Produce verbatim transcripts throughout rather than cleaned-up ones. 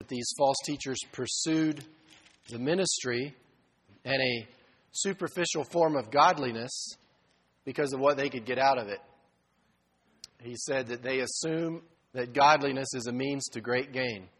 that these false teachers pursued the ministry and a superficial form of godliness because of what they could get out of it. He said that they assume that godliness is a means to great gain.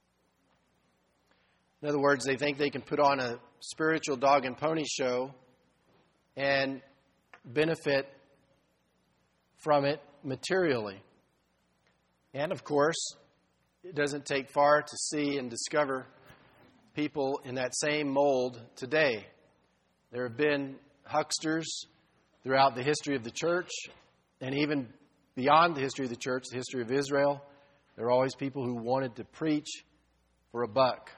In other words, they think they can put on a spiritual dog and pony show and benefit from it materially. And of course, it doesn't take far to see and discover people in that same mold today. There have been hucksters throughout the history of the church, and even beyond the history of the church, the history of Israel. There are always people who wanted to preach for a buck.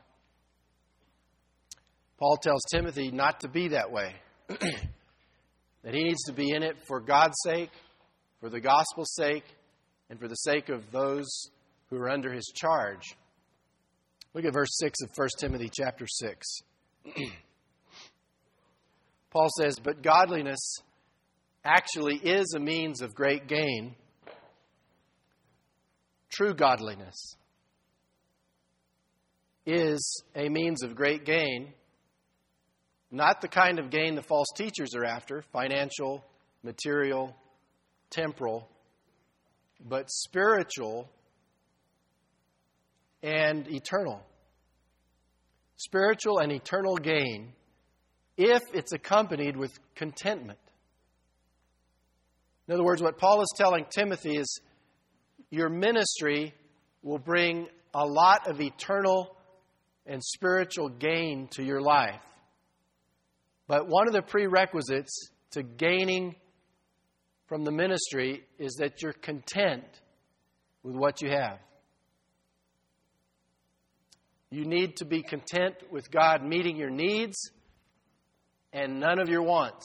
Paul tells Timothy not to be that way. That he needs to be in it for God's sake, for the gospel's sake, and for the sake of those who are under his charge. Look at verse six of First Timothy chapter six. Paul says, "But godliness actually is a means of great gain." True godliness is a means of great gain, not the kind of gain the false teachers are after, financial, material, temporal, but spiritual and eternal. Spiritual and eternal gain if it's accompanied with contentment. In other words, what Paul is telling Timothy is your ministry will bring a lot of eternal and spiritual gain to your life. But one of the prerequisites to gaining from the ministry is that you're content with what you have. You need to be content with God meeting your needs and none of your wants.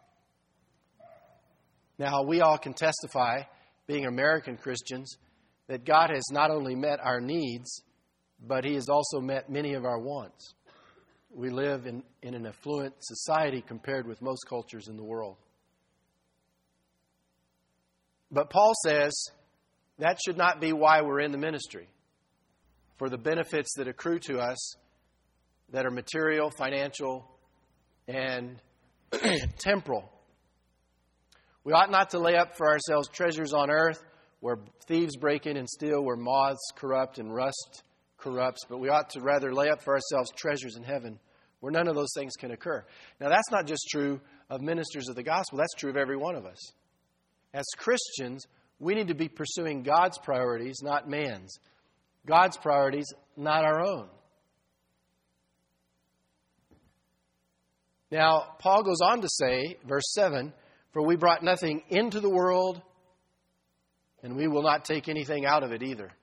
Now, we all can testify, being American Christians, that God has not only met our needs, but He has also met many of our wants. We live in, in an affluent society compared with most cultures in the world. But Paul says that should not be why we're in the ministry, for the benefits that accrue to us that are material, financial, and temporal. We ought not to lay up for ourselves treasures on earth where thieves break in and steal, where moths corrupt and rust corrupts, but we ought to rather lay up for ourselves treasures in heaven where none of those things can occur. Now, that's not just true of ministers of the gospel. That's true of every one of us. As Christians, we need to be pursuing God's priorities, not man's. God's priorities, not our own. Now, Paul goes on to say, verse seven, "For we brought nothing into the world, and we will not take anything out of it either."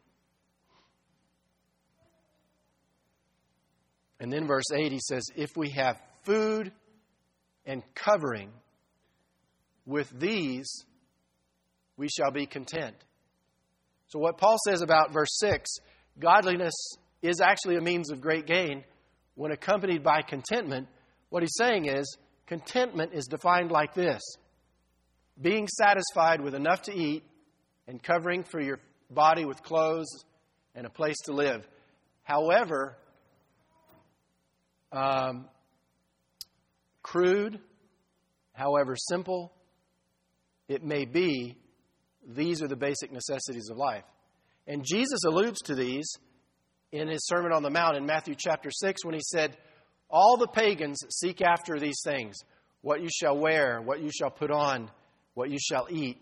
And then verse eight, he says, "If we have food and covering, with these we shall be content." So what Paul says about verse six, godliness is actually a means of great gain when accompanied by contentment. What he's saying is, contentment is defined like this: being satisfied with enough to eat and covering for your body with clothes and a place to live. However um, crude, however simple it may be, these are the basic necessities of life. And Jesus alludes to these in His Sermon on the Mount in Matthew chapter six when He said, "All the pagans seek after these things, what you shall wear, what you shall put on, what you shall eat.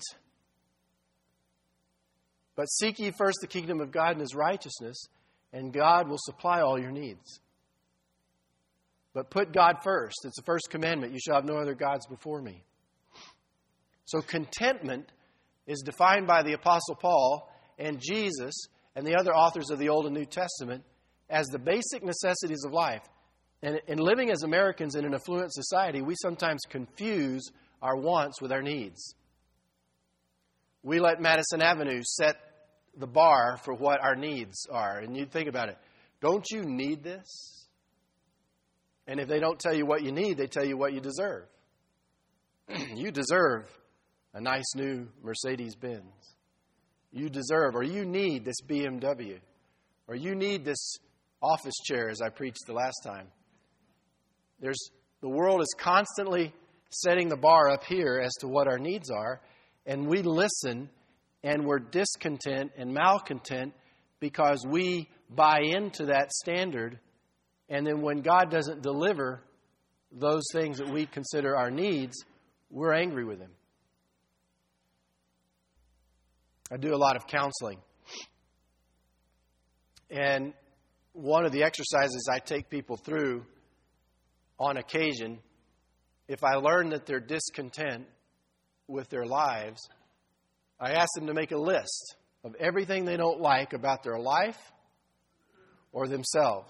But seek ye first the kingdom of God and His righteousness, and God will supply all your needs." But put God first. It's the first commandment. You shall have no other gods before me. So contentment is defined by the Apostle Paul and Jesus and the other authors of the Old and New Testament as the basic necessities of life. And in living as Americans in an affluent society, we sometimes confuse our wants with our needs. We let Madison Avenue set the bar for what our needs are. And you think about it. Don't you need this? And if they don't tell you what you need, they tell you what you deserve. You deserve a nice new Mercedes-Benz. You deserve, or you need this B M W. Or you need this office chair as I preached the last time. There's the world is constantly setting the bar up here as to what our needs are, and we listen and we're discontent and malcontent because we buy into that standard, and then when God doesn't deliver those things that we consider our needs, we're angry with Him. I do a lot of counseling. And one of the exercises I take people through on occasion, if I learn that they're discontent with their lives, I ask them to make a list of everything they don't like about their life or themselves.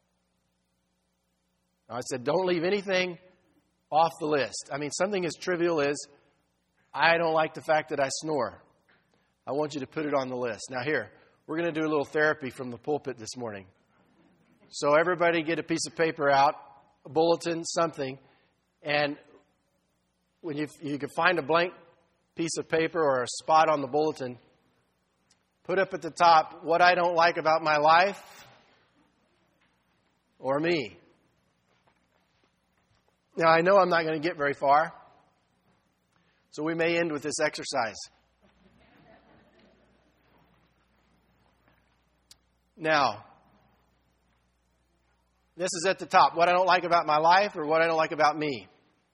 I said, don't leave anything off the list. I mean, something as trivial as, I don't like the fact that I snore. I want you to put it on the list. Now here, we're going to do a little therapy from the pulpit this morning. So everybody get a piece of paper out, a bulletin, something, and when you, you can find a blank piece of paper or a spot on the bulletin, put up at the top what I don't like about my life or me. Now, I know I'm not going to get very far, so we may end with this exercise. Now, this is at the top. What I don't like about my life or what I don't like about me.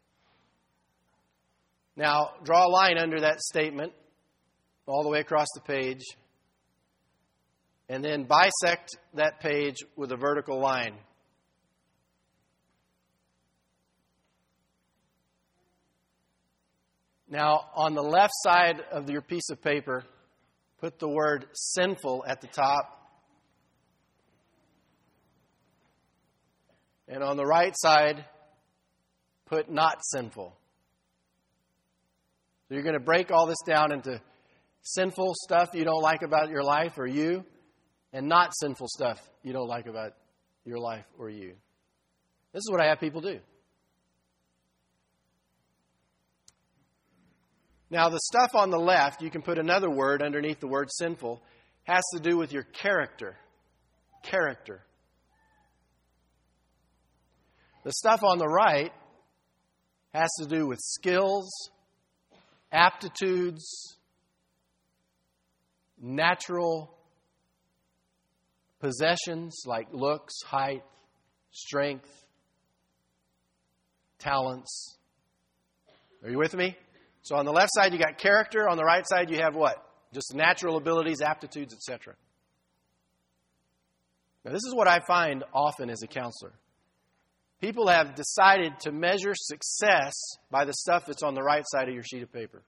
Now, draw a line under that statement all the way across the page. And then bisect that page with a vertical line. Now, on the left side of your piece of paper, put the word sinful at the top. And on the right side, put not sinful. So you're going to break all this down into sinful stuff you don't like about your life or you, and not sinful stuff you don't like about your life or you. This is what I have people do. Now, the stuff on the left, you can put another word underneath the word sinful, has to do with your character. Character. The stuff on the right has to do with skills, aptitudes, natural possessions like looks, height, strength, talents. Are you with me? So on the left side you got character, on the right side you have what? Just natural abilities, aptitudes, et cetera. Now this is what I find often as a counselor. People have decided to measure success by the stuff that's on the right side of your sheet of paper.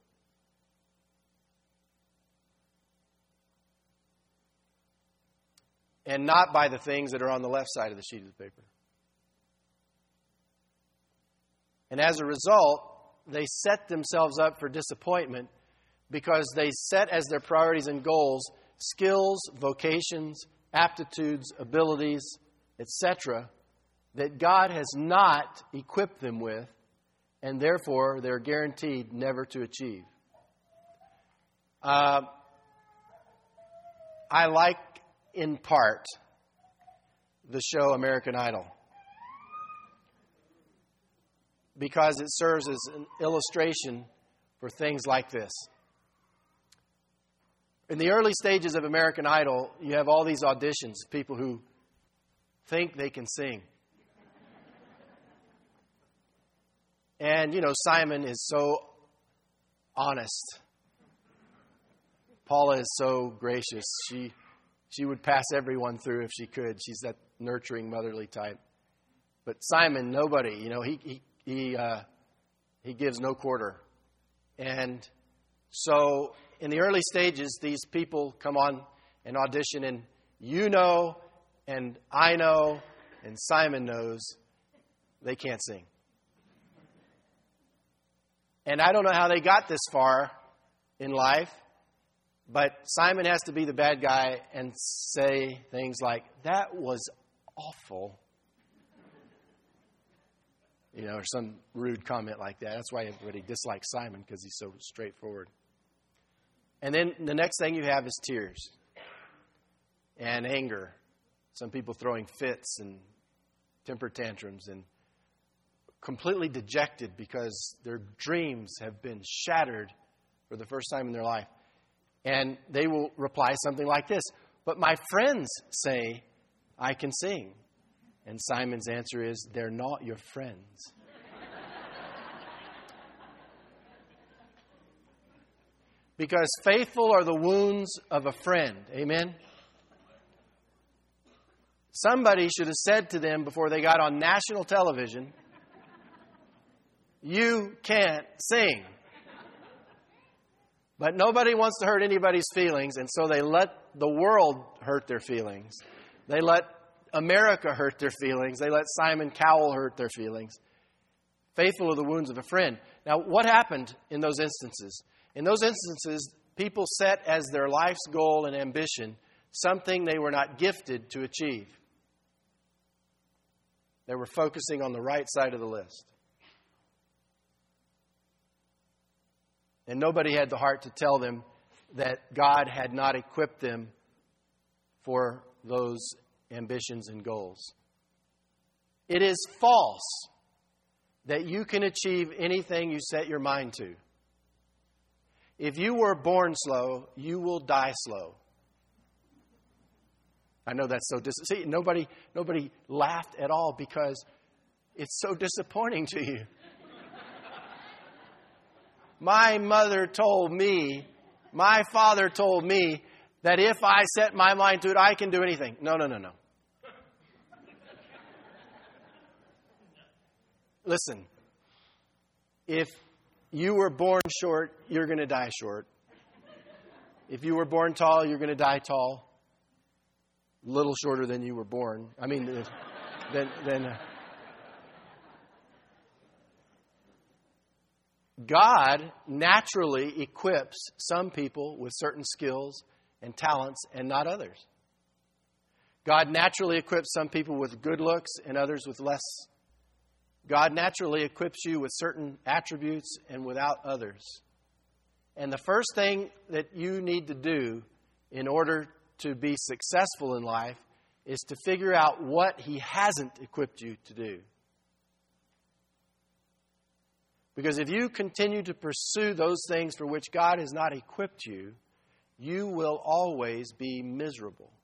And not by the things that are on the left side of the sheet of the paper. And as a result, they set themselves up for disappointment because they set as their priorities and goals skills, vocations, aptitudes, abilities, et cetera, that God has not equipped them with, and therefore they're guaranteed never to achieve. Uh, I like, in part, the show American Idol, because it serves as an illustration for things like this. In the early stages of American Idol, you have all these auditions, people who think they can sing. And, you know, Simon is so honest. Paula is so gracious. She she would pass everyone through if she could. She's that nurturing, motherly type. But Simon, nobody, you know, he he he uh, he gives no quarter. And so in the early stages, these people come on and audition, and you know, and I know, and Simon knows they can't sing. And I don't know how they got this far in life, but Simon has to be the bad guy and say things like, that was awful. You know, or some rude comment like that. That's why everybody dislikes Simon, because he's so straightforward. And then the next thing you have is tears and anger Some people throwing fits and temper tantrums and completely dejected because their dreams have been shattered for the first time in their life. And they will reply something like this, "But my friends say I can sing." And Simon's answer is, "They're not your friends." Because faithful are the wounds of a friend. Amen? Somebody should have said to them before they got on national television, "You can't sing." But nobody wants to hurt anybody's feelings, and so they let the world hurt their feelings. They let America hurt their feelings. They let Simon Cowell hurt their feelings. Faithful are the wounds of a friend. Now, what happened in those instances? In those instances, people set as their life's goal and ambition something they were not gifted to achieve. They were focusing on the right side of the list. And nobody had the heart to tell them that God had not equipped them for those ambitions and goals. It is false that you can achieve anything you set your mind to. If you were born slow, you will die slow. I know that's so dis- see nobody nobody laughed at all because it's so disappointing to you. My mother told me, my father told me that if I set my mind to it, I can do anything. No, no, no, no. Listen, if you were born short, you're going to die short. If you were born tall, you're going to die tall. A little shorter than you were born. I mean, then, then uh, God naturally equips some people with certain skills and talents and not others. God naturally equips some people with good looks and others with less. God naturally equips you with certain attributes and without others. And the first thing that you need to do in order to be successful in life is to figure out what He hasn't equipped you to do. Because if you continue to pursue those things for which God has not equipped you, you will always be miserable.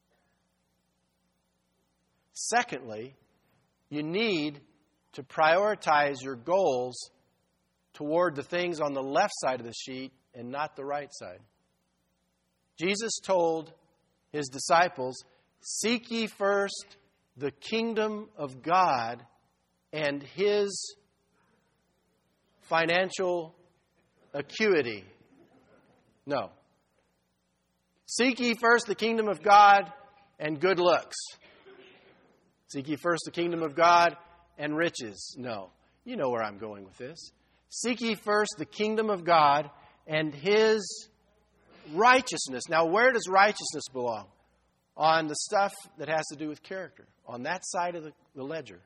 Secondly, you need to prioritize your goals toward the things on the left side of the sheet and not the right side. Jesus told His disciples, "Seek ye first the kingdom of God and His financial acuity." No. Seek ye first the kingdom of God and good looks. Seek ye first the kingdom of God and riches. No. You know where I'm going with this. Seek ye first the kingdom of God and His righteousness. Now, where does righteousness belong? On the stuff that has to do with character. On that side of the, the ledger.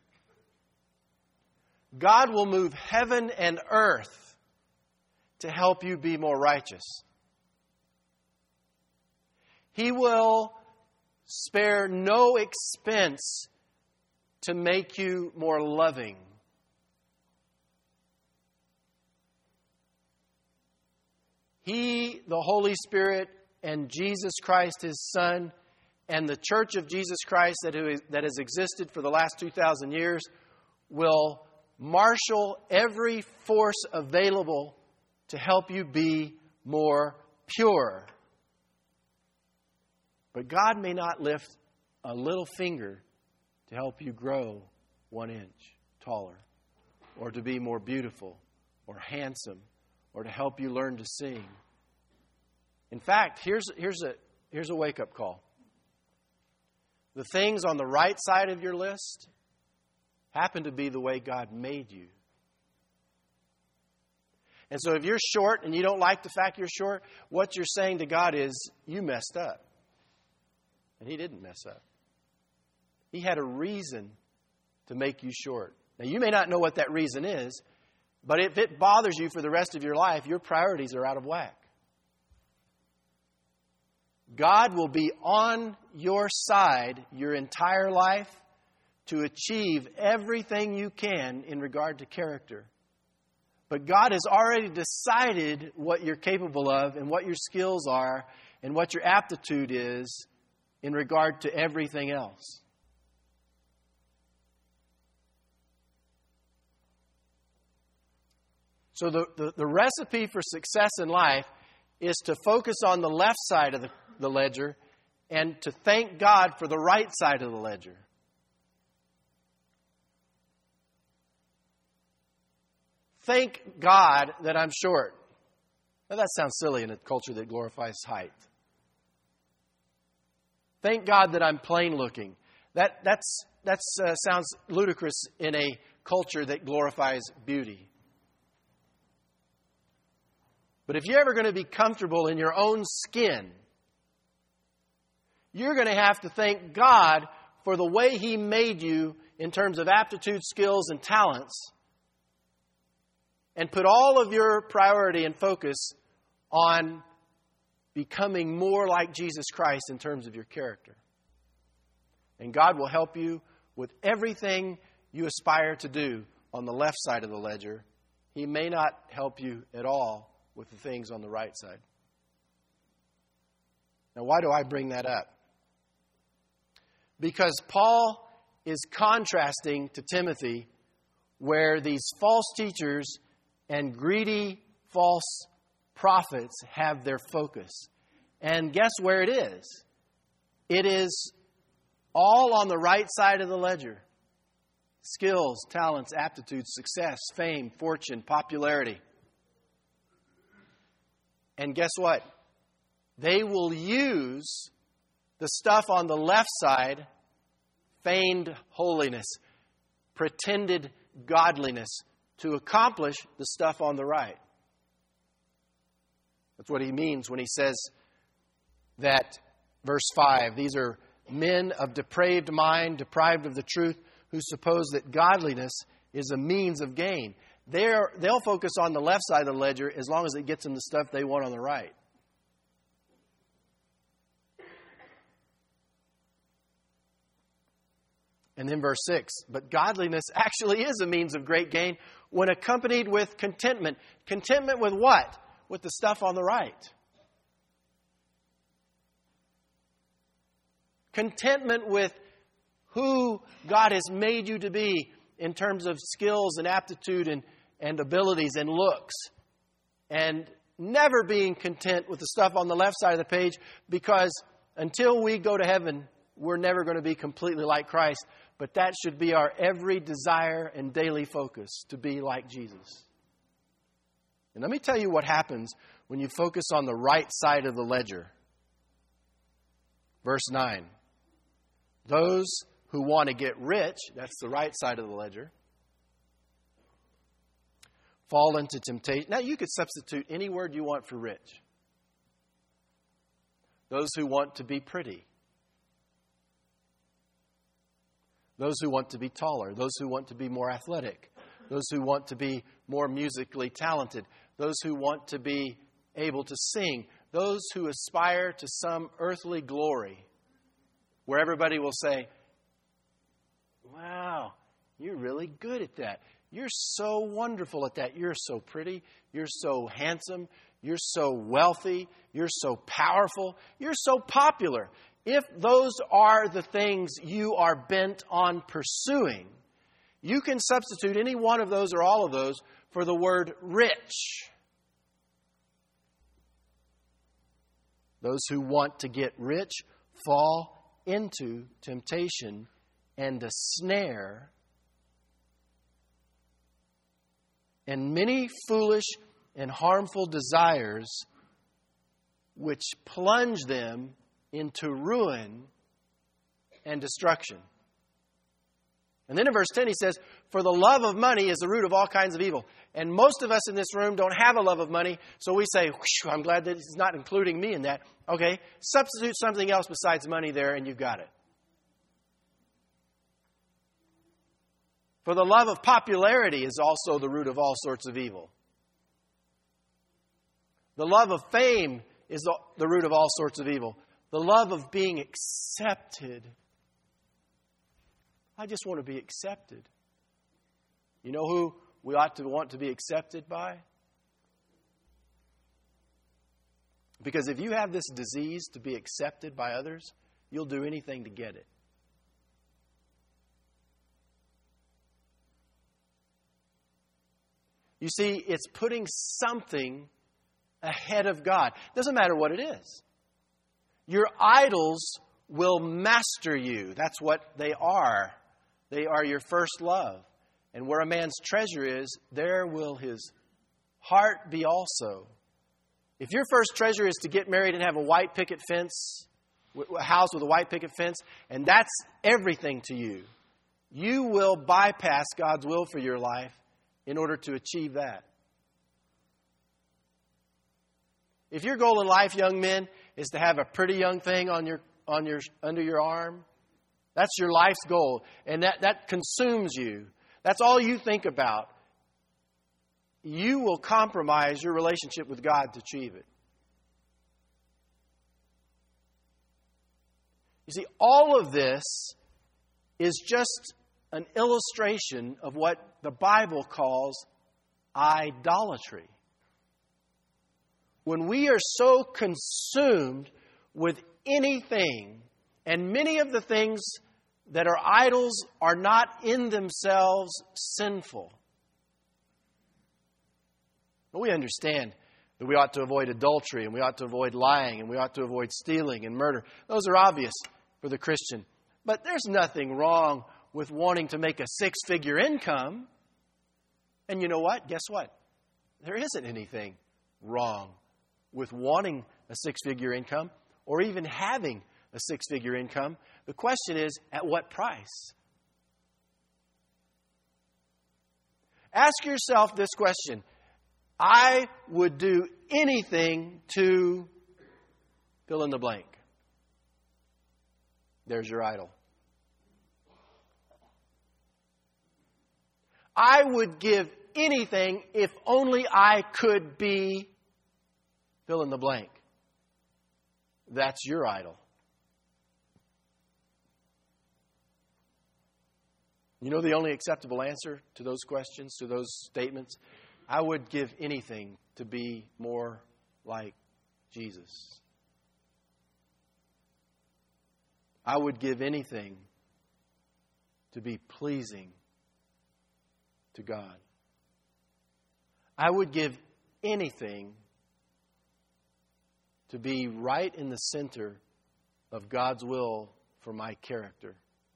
God will move heaven and earth to help you be more righteous. He will spare no expense to make you more loving. He, the Holy Spirit, and Jesus Christ, His Son, and the Church of Jesus Christ that that has existed for the last two thousand years will marshal every force available to help you be more pure. But God may not lift a little finger to help you grow one inch taller, or to be more beautiful, or handsome, or to help you learn to sing. In fact, here's, here's a, here's a wake-up call. The things on the right side of your list happen to be the way God made you. And so if you're short and you don't like the fact you're short, what you're saying to God is, you messed up. And He didn't mess up. He had a reason to make you short. Now, you may not know what that reason is, but if it bothers you for the rest of your life, your priorities are out of whack. God will be on your side your entire life to achieve everything you can in regard to character. But God has already decided what you're capable of and what your skills are and what your aptitude is in regard to everything else. So the, the, the recipe for success in life is to focus on the left side of the, the ledger and to thank God for the right side of the ledger. Thank God that I'm short. Now that sounds silly in a culture that glorifies height. Thank God that I'm plain looking. That that's that's uh, sounds ludicrous in a culture that glorifies beauty. But if you're ever going to be comfortable in your own skin, you're going to have to thank God for the way He made you in terms of aptitude, skills, and talents, and put all of your priority and focus on becoming more like Jesus Christ in terms of your character. And God will help you with everything you aspire to do on the left side of the ledger. He may not help you at all with the things on the right side. Now, why do I bring that up? Because Paul is contrasting to Timothy where these false teachers and greedy false prophets have their focus. And guess where it is? It is all on the right side of the ledger. Skills, talents, aptitudes, success, fame, fortune, popularity. And guess what? They will use the stuff on the left side, feigned holiness, pretended godliness, to accomplish the stuff on the right. That's what he means when he says that, verse five, these are men of depraved mind, deprived of the truth, who suppose that godliness is a means of gain. They're, they'll focus on the left side of the ledger as long as it gets them the stuff they want on the right. And then verse six, but godliness actually is a means of great gain when accompanied with contentment. Contentment with what? With the stuff on the right. Contentment with who God has made you to be in terms of skills and aptitude and, and abilities and looks. And never being content with the stuff on the left side of the page, because until we go to heaven, we're never going to be completely like Christ. But that should be our every desire and daily focus, to be like Jesus. And let me tell you what happens when you focus on the right side of the ledger. Verse nine. Those who want to get rich, that's the right side of the ledger, fall into temptation. Now, you could substitute any word you want for rich. Those who want to be pretty. Those who want to be taller. Those who want to be more athletic. Those who want to be more musically talented. Those who want to be able to sing. Those who aspire to some earthly glory, where everybody will say, wow, you're really good at that. You're so wonderful at that. You're so pretty. You're so handsome. You're so wealthy. You're so powerful. You're so popular. If those are the things you are bent on pursuing, you can substitute any one of those or all of those for the word rich. Those who want to get rich fall into temptation and a snare, and many foolish and harmful desires which plunge them into ruin and destruction. And then in verse ten he says, for the love of money is the root of all kinds of evil. And most of us in this room don't have a love of money, so we say, I'm glad that he's not including me in that. Okay, substitute something else besides money there and you've got it. For the love of popularity is also the root of all sorts of evil. The love of fame is the root of all sorts of evil. The love of being accepted. I just want to be accepted. You know who we ought to want to be accepted by? Because if you have this disease to be accepted by others, you'll do anything to get it. You see, it's putting something ahead of God. Doesn't matter what it is. Your idols will master you. That's what they are. They are your first love. And where a man's treasure is, there will his heart be also. If your first treasure is to get married and have a white picket fence, a house with a white picket fence, and that's everything to you, you will bypass God's will for your life in order to achieve that. If your goal in life, young men, is to have a pretty young thing on your on your under your arm, that's your life's goal, and that, that consumes you. That's all you think about. You will compromise your relationship with God to achieve it. You see, all of this is just an illustration of what the Bible calls idolatry. When we are so consumed with anything, and many of the things that are idols are not in themselves sinful. But we understand that we ought to avoid adultery, and we ought to avoid lying, and we ought to avoid stealing and murder. Those are obvious for the Christian. But there's nothing wrong with wanting to make a six-figure income. And you know what? Guess what? There isn't anything wrong with wanting a six-figure income or even having a six-figure income. The question is, at what price? Ask yourself this question. I would do anything to fill in the blank. There's your idol. I would give anything if only I could be fill in the blank. That's your idol. You know the only acceptable answer to those questions, to those statements? I would give anything to be more like Jesus. I would give anything to be pleasing to God. I would give anything to be right in the center of God's will for my character.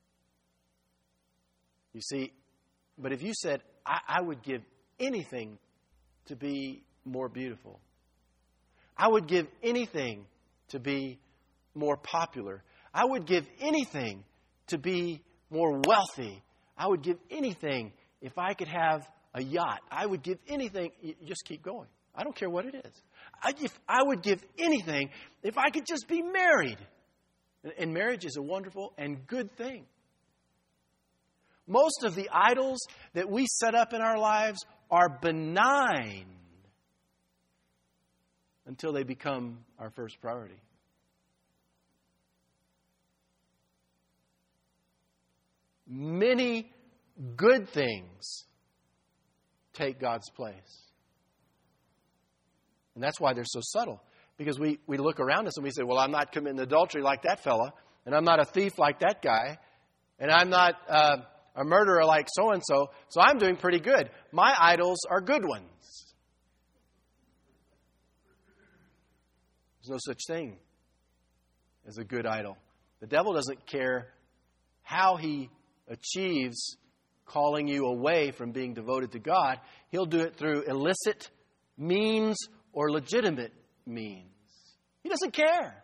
You see, but if you said, I, I would give anything to be more beautiful. I would give anything to be more popular. I would give anything to be more wealthy. I would give anything if I could have a yacht. I would give anything. You just keep going. I don't care what it is. I, if, I would give anything if I could just be married. And marriage is a wonderful and good thing. Most of the idols that we set up in our lives are benign until they become our first priority. Many good things take God's place. And that's why they're so subtle. Because we, we look around us and we say, well, I'm not committing adultery like that fella. And I'm not a thief like that guy. And I'm not uh, a murderer like so-and-so. So I'm doing pretty good. My idols are good ones. There's no such thing as a good idol. The devil doesn't care how he achieves calling you away from being devoted to God. He'll do it through illicit means or legitimate means. He doesn't care.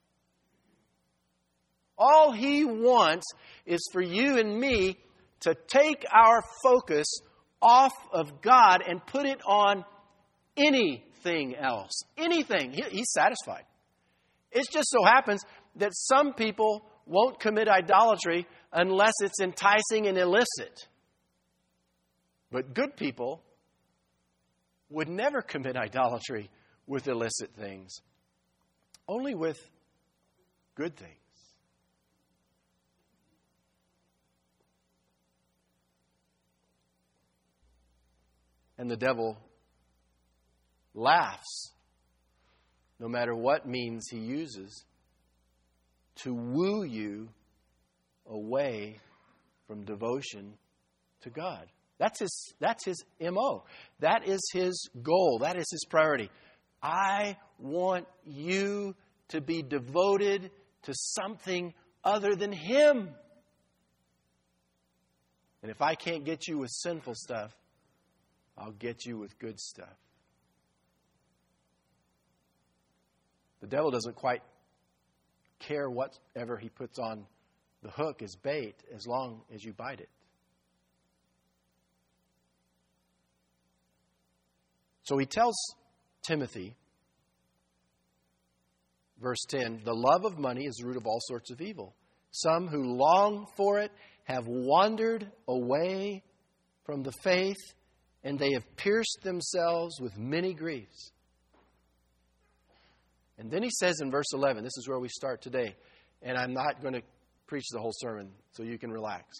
All he wants is for you and me to take our focus off of God and put it on anything else. Anything. He, he's satisfied. It just so happens that some people won't commit idolatry unless it's enticing and illicit. But good people would never commit idolatry with illicit things. Only with good things. And the devil laughs, no matter what means he uses, to woo you away from devotion to God. That's his, that's his M O. That is his goal. That is his priority. I want you to be devoted to something other than Him. And if I can't get you with sinful stuff, I'll get you with good stuff. The devil doesn't quite care whatever he puts on the hook as bait as long as you bite it. So he tells Timothy, verse ten, the love of money is the root of all sorts of evil. Some who long for it have wandered away from the faith, and they have pierced themselves with many griefs. And then he says in verse eleven, this is where we start today, and I'm not going to preach the whole sermon, so you can relax.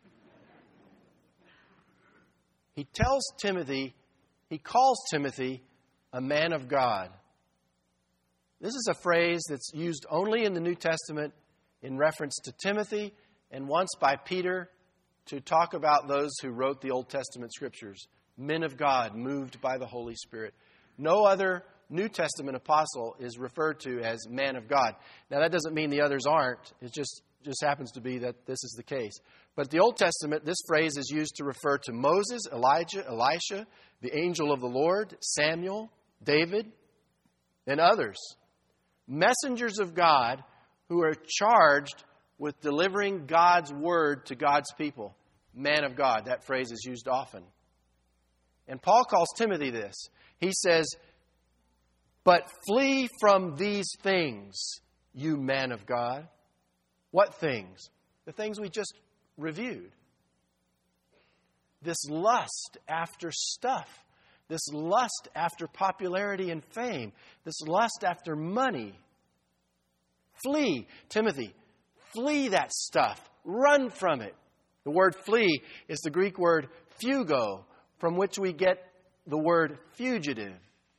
He tells Timothy, he calls Timothy a man of God. This is a phrase that's used only in the New Testament in reference to Timothy and once by Peter to talk about those who wrote the Old Testament scriptures. Men of God, moved by the Holy Spirit. No other New Testament apostle is referred to as man of God. Now, that doesn't mean the others aren't. It just, just happens to be that this is the case. But the Old Testament, this phrase is used to refer to Moses, Elijah, Elisha, the angel of the Lord, Samuel, David, and others. Messengers of God who are charged with delivering God's word to God's people. Man of God, that phrase is used often. And Paul calls Timothy this. He says, but flee from these things, you man of God. What things? The things we just reviewed. This lust after stuff. This lust after popularity and fame. This lust after money. Flee, Timothy. Flee that stuff. Run from it. The word flee is the Greek word fugo, from which we get the word fugitive.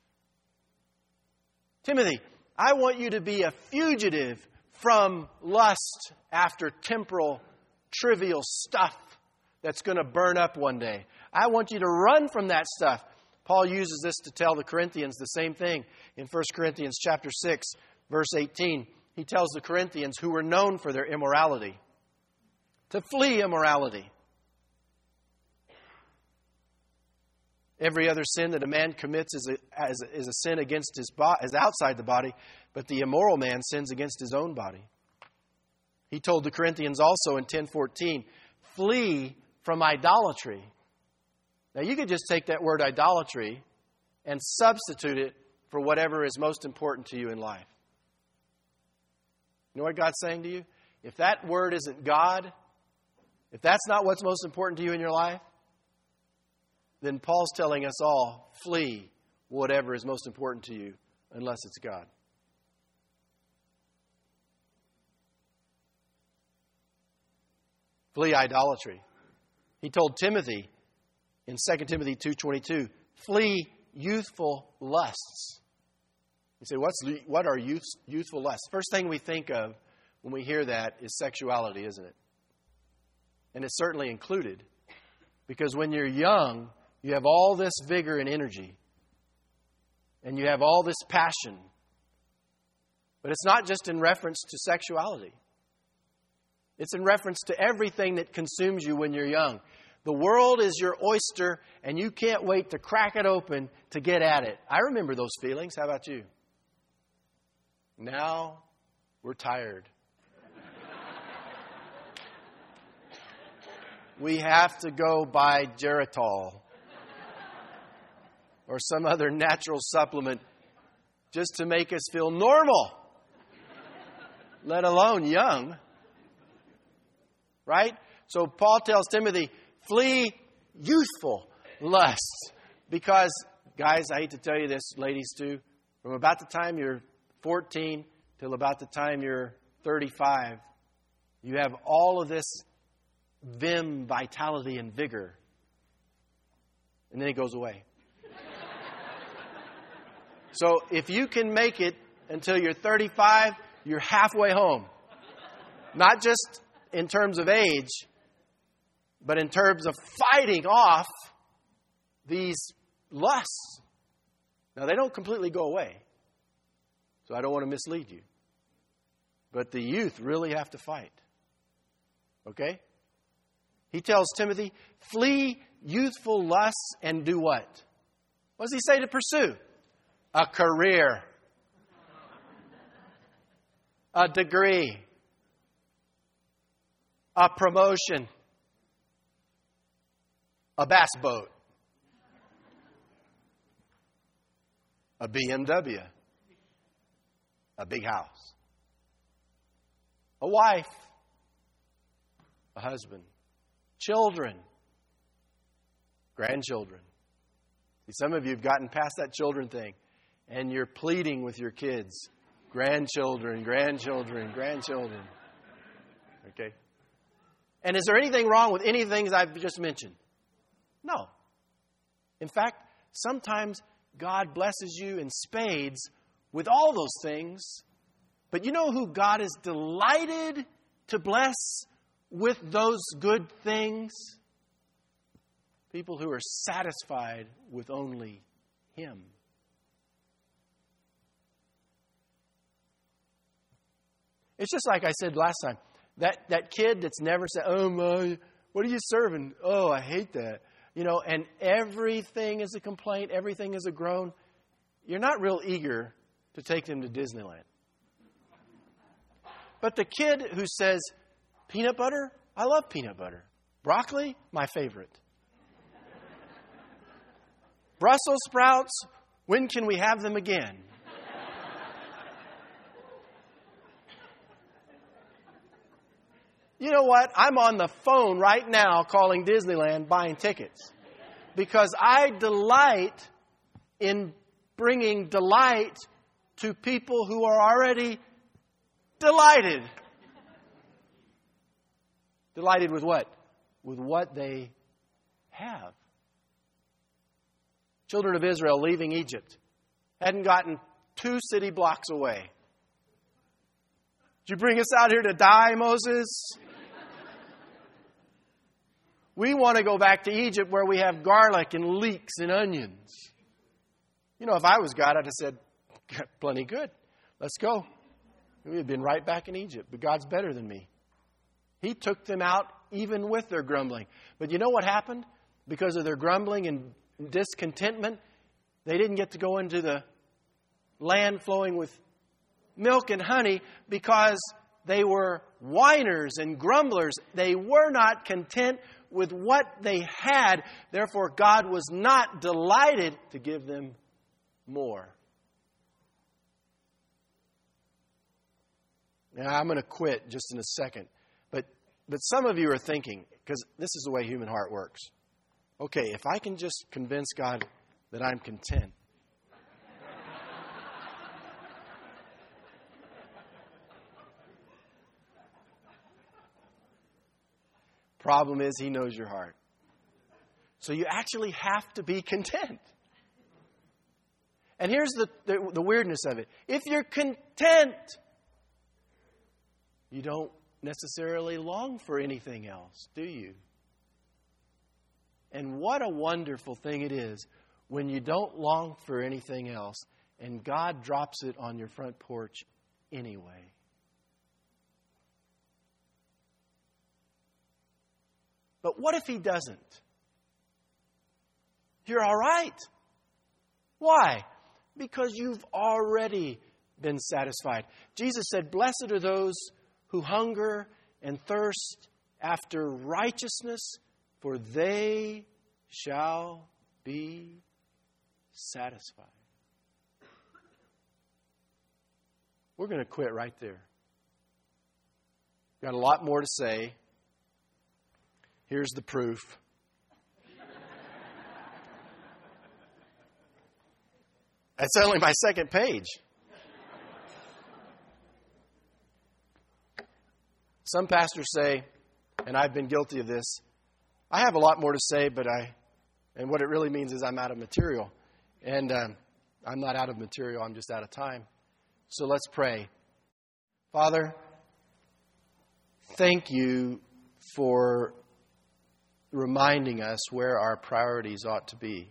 Timothy, I want you to be a fugitive from lust after temporal, trivial stuff that's going to burn up one day. I want you to run from that stuff. Paul uses this to tell the Corinthians the same thing in First Corinthians chapter six, verse eighteen. He tells the Corinthians who were known for their immorality to flee immorality. Every other sin that a man commits is a, is a, is a sin against his body, is outside the body, but the immoral man sins against his own body. He told the Corinthians also in ten fourteen, flee from idolatry. Now you could just take that word idolatry and substitute it for whatever is most important to you in life. You know what God's saying to you? If that word isn't God, if that's not what's most important to you in your life, then Paul's telling us all, flee whatever is most important to you, unless it's God. Flee idolatry. He told Timothy in Second Timothy two twenty-two, flee youthful lusts. You say, What's, what are youth, youthful lusts? First thing we think of when we hear that is sexuality, isn't it? And it's certainly included. Because when you're young, you have all this vigor and energy. And you have all this passion. But it's not just in reference to sexuality. It's in reference to everything that consumes you when you're young. The world is your oyster, and you can't wait to crack it open to get at it. I remember those feelings. How about you? Now, we're tired. We have to go buy Geritol or some other natural supplement just to make us feel normal, let alone young. Right? So Paul tells Timothy, flee youthful lusts. Because, guys, I hate to tell you this, ladies too, from about the time you're fourteen till about the time you're thirty-five, you have all of this vim, vitality, and vigor. And then it goes away. So if you can make it until you're thirty-five, you're halfway home. Not just in terms of age, but in terms of fighting off these lusts. Now, they don't completely go away, so I don't want to mislead you. But the youth really have to fight. Okay? He tells Timothy, flee youthful lusts and do what? What does he say to pursue? A career. A degree. A promotion. A bass boat. A B M W. A big house. A wife. A husband. Children. Grandchildren. See, some of you have gotten past that children thing, and you're pleading with your kids. Grandchildren, grandchildren, grandchildren. Okay? And is there anything wrong with any of the things I've just mentioned? No. In fact, sometimes God blesses you in spades with all those things. But you know who God is delighted to bless with those good things? People who are satisfied with only Him. It's just like I said last time. That, that kid that's never said, oh, my, what are you serving? Oh, I hate that. You know, and everything is a complaint. Everything is a groan. You're not real eager to take them to Disneyland. But the kid who says, peanut butter? I love peanut butter. Broccoli? My favorite. Brussels sprouts? When can we have them again? You know what? I'm on the phone right now calling Disneyland, buying tickets. Because I delight in bringing delight to people who are already delighted. Delighted with what? With what they have. Children of Israel leaving Egypt hadn't gotten two city blocks away. Did you bring us out here to die, Moses? We want to go back to Egypt where we have garlic and leeks and onions. You know, if I was God, I'd have said, plenty good. Let's go. We'd have been right back in Egypt. But God's better than me. He took them out even with their grumbling. But you know what happened? Because of their grumbling and discontentment, they didn't get to go into the land flowing with milk and honey because they were whiners and grumblers. They were not content with what they had. Therefore, God was not delighted to give them more. Now, I'm going to quit just in a second. But, but some of you are thinking, because this is the way human heart works. Okay, if I can just convince God that I'm content. Problem is, He knows your heart. So you actually have to be content. And here's the, the, the weirdness of it. If you're content, you don't necessarily long for anything else, do you? And what a wonderful thing it is when you don't long for anything else and God drops it on your front porch anyway. But what if He doesn't? You're all right. Why? Because you've already been satisfied. Jesus said, blessed are those who hunger and thirst after righteousness, for they shall be satisfied. We're going to quit right there. Got a lot more to say. Here's the proof. That's only my second page. Some pastors say, and I've been guilty of this, I have a lot more to say, but I, and what it really means is I'm out of material. And um, I'm not out of material, I'm just out of time. So let's pray. Father, thank you for reminding us where our priorities ought to be.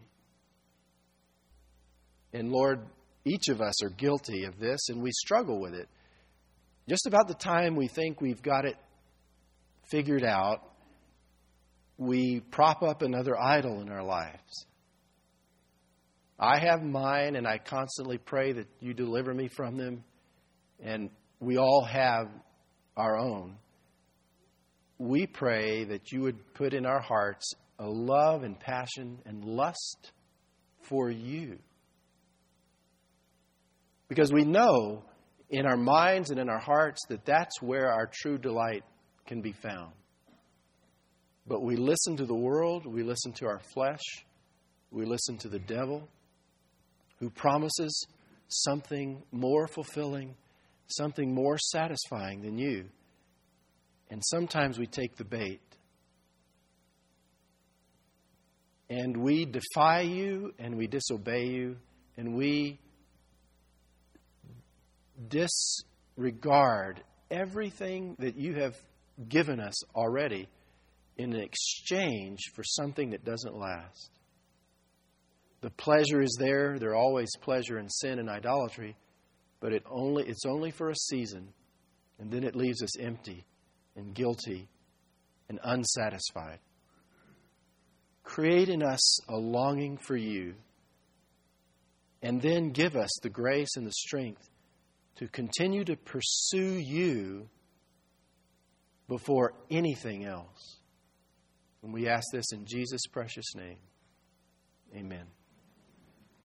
And Lord, each of us are guilty of this, and we struggle with it. Just about the time we think we've got it figured out, we prop up another idol in our lives. I have mine, and I constantly pray that you deliver me from them. And we all have our own. We pray that you would put in our hearts a love and passion and lust for you. Because we know in our minds and in our hearts that that's where our true delight can be found. But we listen to the world, we listen to our flesh, we listen to the devil, who promises something more fulfilling, something more satisfying than you. And sometimes we take the bait. And we defy you, and we disobey you, and we disregard everything that you have given us already in exchange for something that doesn't last. The pleasure is there. There's always pleasure in sin and idolatry, but it only it's only for a season, and then it leaves us empty and guilty and unsatisfied. Create in us a longing for you, and then give us the grace and the strength to continue to pursue you before anything else. And we ask this in Jesus' precious name. Amen.